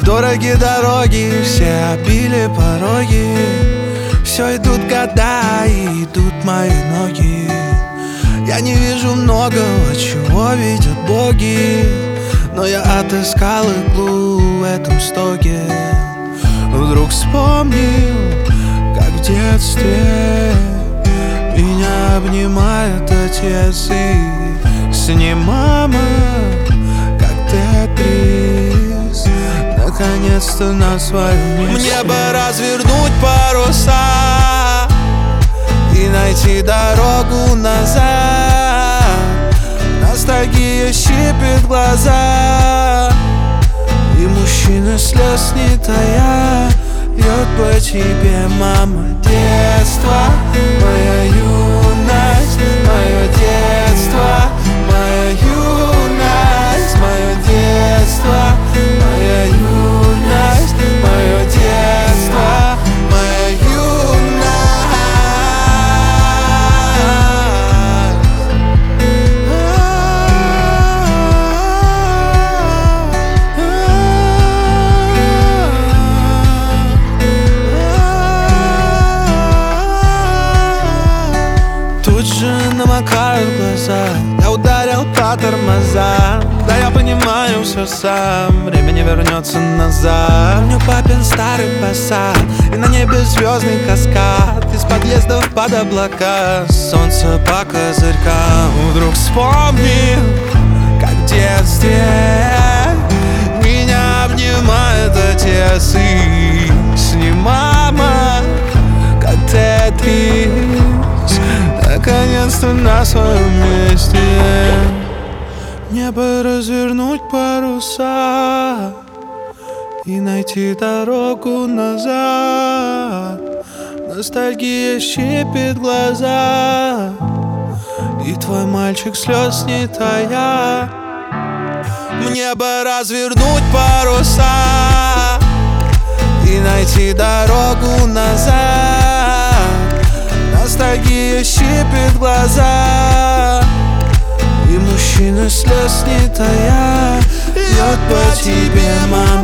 В дороги дороги, все обили пороги. Все идут года и идут мои ноги. Я не вижу многого, чего видят боги, но я отыскал иглу в этом стоге. Вдруг вспомнил, как в детстве меня обнимает отец, и с ним мама, как Тетрис, наконец-то на своем месте. Мне бы развернуть паруса и найти дорогу назад. Ностальгия щипит глаза, и мужчина слез не тая льет по тебе, мама. Детство, моя юность, мое детство, моя юность, мое детство, моя юность, мое детство, моя юность. Тут же намокают глаза, я ударил по тормозам. Да я понимаю все сам, время не вернется назад. Помню папин старый посад, и на небе звездный каскад. Из подъездов под облака, солнце по козырькам. Вдруг вспомнил, как в детстве меня обнимает отец, и с ним мама, как Тетрис, наконец-то на своем месте. Мне бы развернуть паруса и найти дорогу назад. Ностальгия щипит глаза, и твой мальчик слез не тая. Мне бы развернуть паруса и найти дорогу назад. Ностальгия щипит глаза, и мужчина слез не тая льет по тебе, мама.